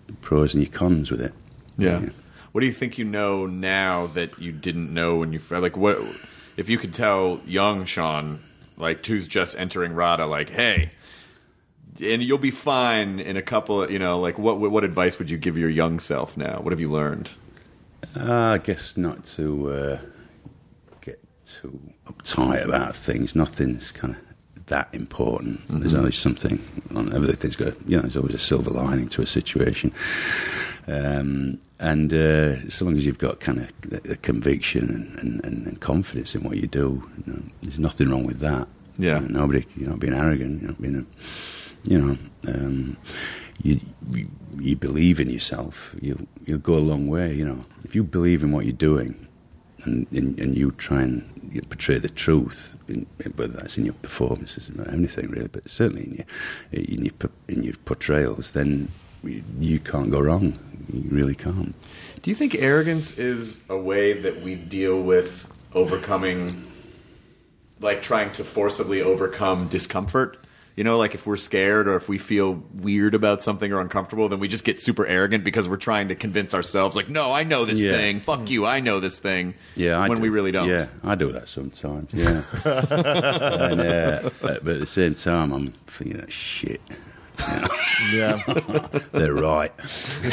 pros and your cons with it.
Yeah. yeah. What do you think you know now that you didn't know when you like? What if you could tell young Sean, like who's just entering RADA, like, hey, and you'll be fine in a couple of, you know, like what what advice would you give your young self now? What have you learned?
Uh, I guess not to uh, get too uptight about things. Nothing's kind of that important. Mm-hmm. There's always something on everything's got, you know, there's always a silver lining to a situation. Um, and uh, as long as you've got kind of the, the conviction and, and, and confidence in what you do, you know, there's nothing wrong with that.
Yeah.
You know, nobody, you know, being arrogant, you know, being a, you know, um, you, you you believe in yourself, you'll you'll go a long way. You know, if you believe in what you're doing, and and, and you try and you portray the truth, in, whether that's in your performances or anything really, but certainly in your in your in your portrayals, then you, you can't go wrong. You really can't.
Do you think arrogance is a way that we deal with overcoming, like trying to forcibly overcome discomfort? You know, like if we're scared or if we feel weird about something or uncomfortable, then we just get super arrogant because we're trying to convince ourselves, like, no, I know this
yeah.
thing. Fuck you, I know this thing.
Yeah, I
when
do.
we really don't.
Yeah, I do that sometimes. Yeah, and, uh, but at the same time, I'm thinking, oh, shit.
Yeah,
they're right.
I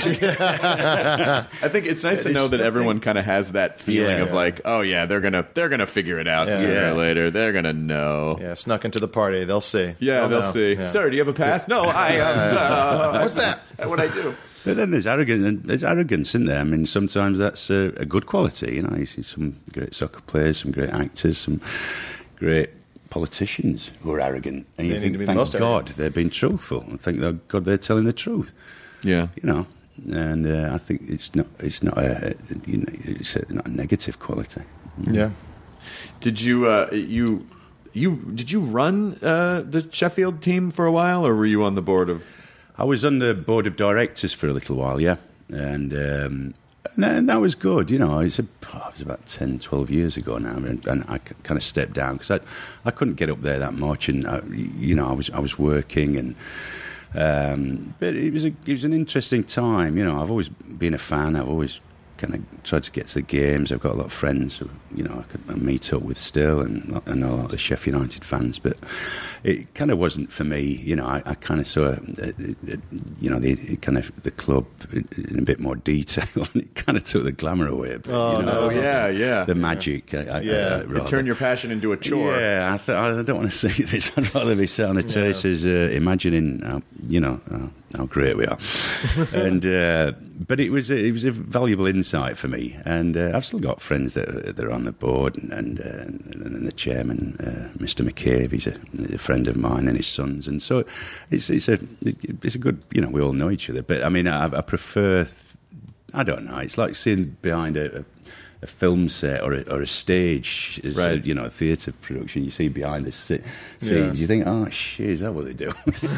think it's nice to know that everyone kind of has that feeling
Yeah.
of like, oh yeah, they're gonna they're gonna figure it out
Yeah.
sooner
Yeah.
or later. They're gonna know.
yeah. Snuck into the party. They'll see.
Yeah,
They'll
they'll
know.
see.
Yeah.
Sir, do you have a pass? No, I. Um, uh,
What's that?
That's what I do.
But then there's arrogance, and there's arrogance in there. I mean, sometimes that's a, a good quality. You know, you see some great soccer players, some great actors, some great politicians who are arrogant, and you
They need
think,
to be the
thank
most
God
arrogant.
they're being truthful, and think that God they're telling the truth.
Yeah.
You know, and uh, I think it's not it's not a you know it's a, not a negative quality.
Yeah.
Did you uh, you you did you run uh, the Sheffield team for a while, or were you on the board of?
I was on the board of directors for a little while, yeah, and um, and, and that was good. You know, it's a, oh, it was about ten, twelve years ago now, and, and I kind of stepped down because I I couldn't get up there that much, and I, you know I was I was working and. Um, but it was a, it was an interesting time, you know. I've always been a fan. I've always kind of tried to get to the games. I've got a lot of friends who, you know, I could meet up with still, and I know a lot of the Sheffield United fans. But it kind of wasn't for me, you know. I, I kind of saw, uh, uh, you know, the kind of the club in, in a bit more detail, and it kind of took the glamour away a bit.
Oh,
you know,
Oh yeah, yeah.
the magic. I, I,
Yeah.
uh,
You
rather.
turn your passion into a chore.
Yeah, I, th- I don't want to say this. I'd rather be sat on the terraces, uh, imagining, how, you know, uh, how great we are. and uh, but it was a, it was a valuable insight for me, and uh, I've still got friends that are, that are on the board, and and, uh, and the chairman, uh, Mister McCabe, he's a, a friend of mine, and his sons, and so it's it's a it's a good, you know, we all know each other. But I mean, I, I prefer. Th- I don't know. It's like seeing behind a. a a film set or a, or a stage, is
Right.
a, you know, a theatre production. You see behind the se-
Yeah.
scenes, you think, oh shit, is that what they do?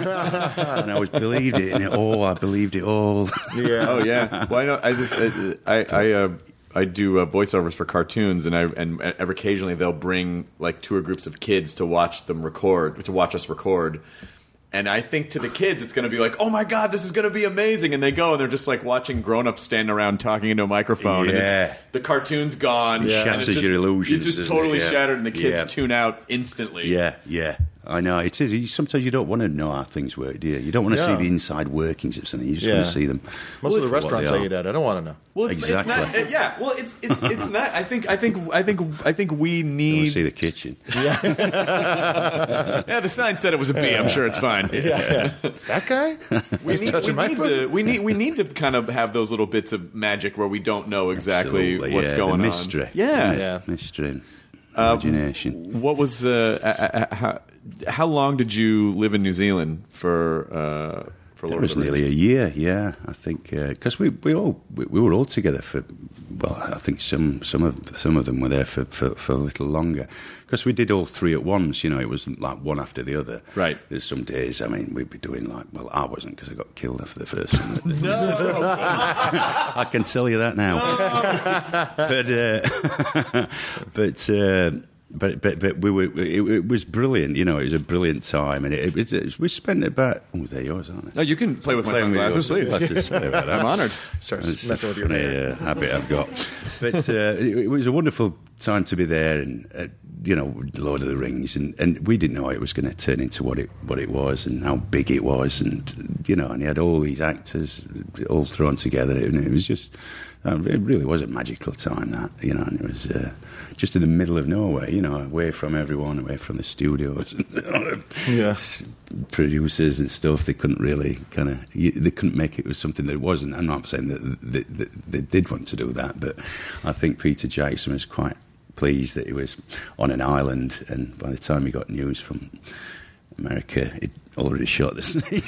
And I was believed it in it all. I believed it all.
Yeah.
Oh yeah. Well, I know. I just uh, I I uh, I do uh, voiceovers for cartoons, and I and ever occasionally they'll bring like tour groups of kids to watch them record, to watch us record. And I think to the kids, it's going to be like, oh my God, this is going to be amazing. And they go and they're just like watching grown-ups stand around talking into a microphone. And
Yeah.
it's, the cartoon's gone.
Yeah.
and it's
Shatters
just-
your illusions,
It's just
doesn't
totally
it? Yeah.
shattered, and the kids
Yeah.
tune out instantly.
Yeah, yeah. I know it is. You, sometimes you don't want to know how things work, do you? You don't want to
Yeah.
see the inside workings of something. You just
Yeah.
want to see them.
Most of the
for what
restaurants
they
I
are.
eat at, I don't want to know.
Well, it's,
Exactly.
it's not. uh, yeah. Well, it's it's it's not. I think I think I think I think we
You want
need.
to see the kitchen.
Yeah, the sign said it was a B. I'm sure it's fine.
Yeah. That guy?
We
He's
need,
touching
we
my
need
foot?
to, we need we need to kind of have those little bits of magic where we don't know exactly
Absolutely,
what's
yeah.
going
the
on.
mystery.
Yeah.
Yeah.
Mystery and
Um,
imagination.
What was uh, uh, uh, how, how long did you live in New Zealand for? Uh, for
It
Lord
was
of the
nearly a year, yeah. I think because we we all we, we were all together for. Well, I think some some of some of them were there for, for, for a little longer because we did all three at once. You know, it wasn't like one after the other.
Right.
There's some days. I mean, we'd be doing like. Well, I wasn't because I got killed after the first one. I can tell you that now. but uh, but. Uh, but but but we were it, it was brilliant. You know, it was a brilliant time, and it, it, it we spent about. Oh, they're yours, aren't they?
No, you can play with my
Playing with
sunglasses,
yours.
please.
Sorry about that.
I'm honored.
Start
It's a
messing with your
funny,
hair.
uh, habit I've got. But uh, it, it was a wonderful time to be there, and uh, you know, Lord of the Rings, and, and we didn't know it was going to turn into what it what it was, and how big it was, and you know, and he had all these actors all thrown together, and it was just. Uh, it really was a magical time, that, you know, and it was uh, just in the middle of nowhere, you know, away from everyone, away from the studios, and
Yeah.
producers and stuff. They couldn't really kind of, they couldn't make it was something that it wasn't. I'm not saying that they, they, they did want to do that, but I think Peter Jackson was quite pleased that he was on an island, and by the time he got news from America, it already shot the scene.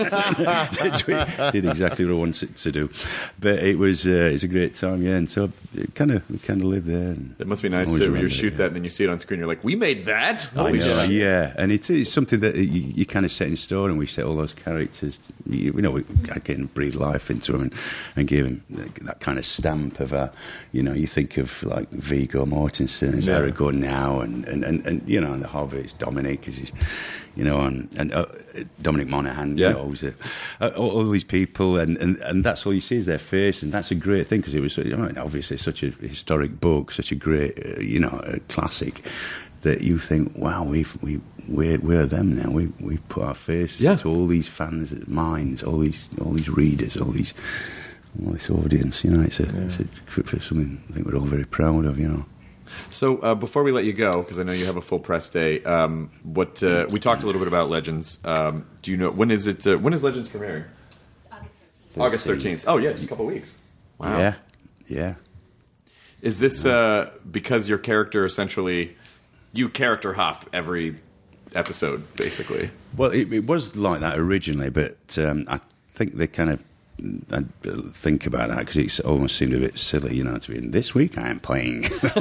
did, did exactly what I wanted to do, but it was uh, it was a great time, yeah. And so it kind of we kind of lived there. And
It must be nice
always
to you
remember
shoot
it,
that
yeah.
and then you see it on screen. You're like, we made that.
I
Holy
know,
shit.
yeah, and it is something that you, you kind of set in stone, and we set all those characters. You, you know, we again breathe life into them and, and gave him that kind of stamp of a, you know, you think of like Viggo Mortensen as
Yeah.
Aragorn now, and, and, and, and you know, and the Hobbit is Dominic, because he's, you know, and, and uh, Dominic Monaghan,
Yeah.
you know, was a, uh, all, all these people, and, and, and that's all you see is their face, and that's a great thing, because it was, I mean, obviously such a historic book, such a great, uh, you know, a classic, that you think, wow, we've, we, we're, we're them now. We we put our faces
Yeah.
into all these fans' minds, all these all these readers, all these all this audience. You know, it's a, it's a for something I think we're all very proud of. You know.
So uh, before we let you go, because I know you have a full press day, um, what uh, we talked a little bit about Legends. Um, do you know when is it? Uh, when is Legends premiering? August thirteenth. Oh yeah, just a couple weeks. Wow.
Yeah, yeah.
Is this uh, because your character essentially you character hop every episode, basically?
Well, it, it was like that originally, but um, I think they kind of I think about that because it almost seemed a bit silly, you know, to be in this week I am playing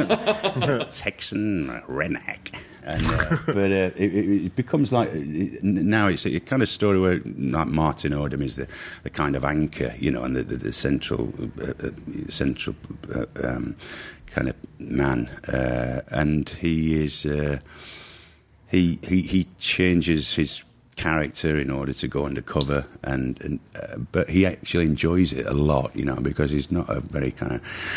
Texan Redneck. And, uh, but uh, it, it becomes like it, now it's a kind of story where like Martin Odom is the, the kind of anchor, you know, and the, the, the central uh, uh, central uh, um, kind of man, uh, and he is uh, he he he changes his character in order to go undercover, and, and uh, but he actually enjoys it a lot, you know, because he's not a very kind of.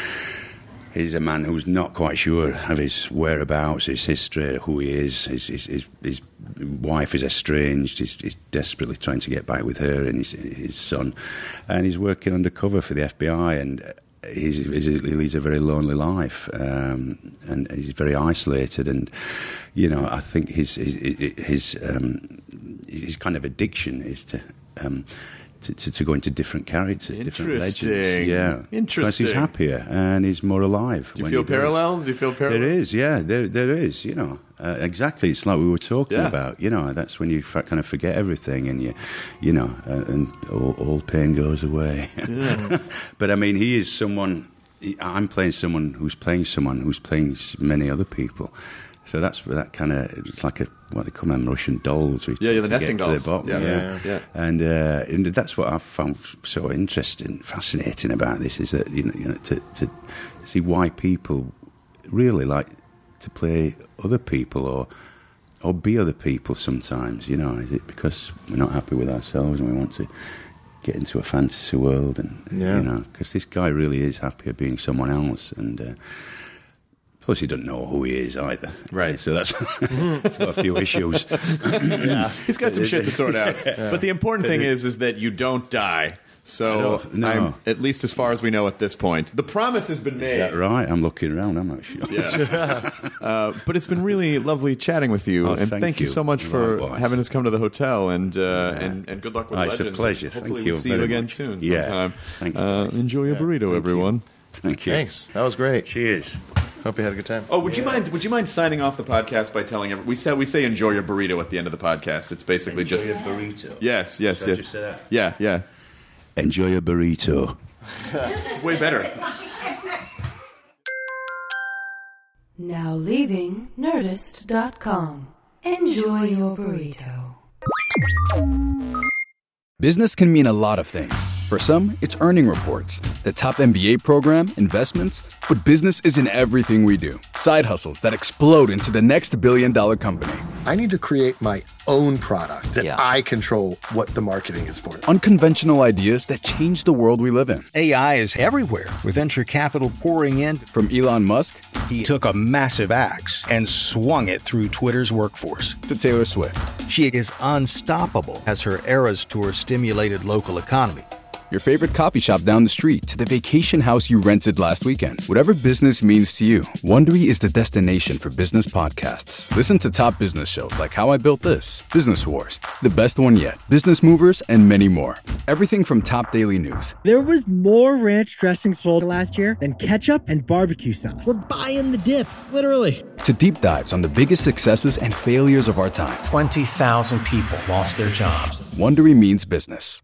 He's a man who's not quite sure of his whereabouts, his history, who he is. His, his, his, his wife is estranged. He's, he's desperately trying to get back with her and his, his son. And he's working undercover for the F B I, and he's, he's, he leads a very lonely life. Um, and he's very isolated. And, you know, I think his, his, his, um, his kind of addiction is to... Um, To, to, to go into different characters, different legends.
Interesting.
Yeah.
Interesting.
Because he's happier and he's more alive.
Do you
when
feel
he does.
parallels? Do you feel parallels?
There is, yeah. There, there is, you know. Uh, exactly. It's like we were talking
Yeah.
about, you know. That's when you f- kind of forget everything and, you you know, uh, and all, all pain goes away.
Yeah.
But, I mean, he is someone... He, I'm playing someone who's playing someone who's playing s- many other people. So that's that kind of, it's like a, what they call them, Russian dolls. We
Yeah, yeah, the
to
nesting
get to
dolls.
the bottom,
Yeah,
yeah.
yeah, yeah.
And, uh, and that's what I've found so interesting, fascinating about this, is that, you know, you know to, to see why people really like to play other people or or be other people sometimes, you know. Is it because we're not happy with ourselves and we want to get into a fantasy world? And,
Yeah.
you know, because this guy really is happier being someone else, and... Uh, Plus, he doesn't know who he is either.
Right.
So that's got a few issues.
Yeah.
He's got some shit to sort out. But the important thing is, is that you don't die. So,
I don't- no.
I'm, at least as far as we know at this point, the promise has been made.
Is that right? I'm looking around. I'm not sure.
Yeah. uh, but it's been really lovely chatting with you,
Oh,
and
thank
thank you
you.
so much for
Likewise.
having us come to the hotel, and uh, and and good luck with
Oh, it's a
Legends.
pleasure.
Hopefully
Thank
we'll
you
see you
very
again
much.
soon
Yeah.
sometime.
Thank you,
Uh,
guys.
enjoy your burrito,
Thank you.
everyone.
Thank you.
Thanks. That was great.
Cheers.
Hope you had a good time.
Oh, would you mind? Would you mind signing off the podcast by telling every, we say we say enjoy your burrito at the end of the podcast? It's basically just
burrito.
yes, yes,
Should I
yes.
just say that?
Yeah, yeah.
Enjoy your burrito.
It's way better.
Now leaving Nerdist dot com. Enjoy your burrito.
Business can mean a lot of things, For some, it's earning reports, the top M B A program, investments, but business isn't everything we do. Side hustles that explode into the next billion dollar company.
I need to create my own product that
Yeah.
I control what the marketing is for.
Unconventional ideas that change the world we live in.
A I is everywhere, with venture capital pouring in.
From Elon Musk,
he took a massive axe and swung it through Twitter's workforce.
To Taylor Swift.
She is unstoppable as her Eras Tour stimulated local economy.
Your favorite coffee shop down the street to the vacation house you rented last weekend. Whatever business means to you, Wondery is the destination for business podcasts. Listen to top business shows like How I Built This, Business Wars, The Best One Yet, Business Movers, and many more. Everything from top daily news.
There was more ranch dressing sold last year than ketchup and barbecue sauce. We're buying the dip, literally.
To deep dives on the biggest successes and failures of our time.
twenty thousand people lost their jobs.
Wondery means business.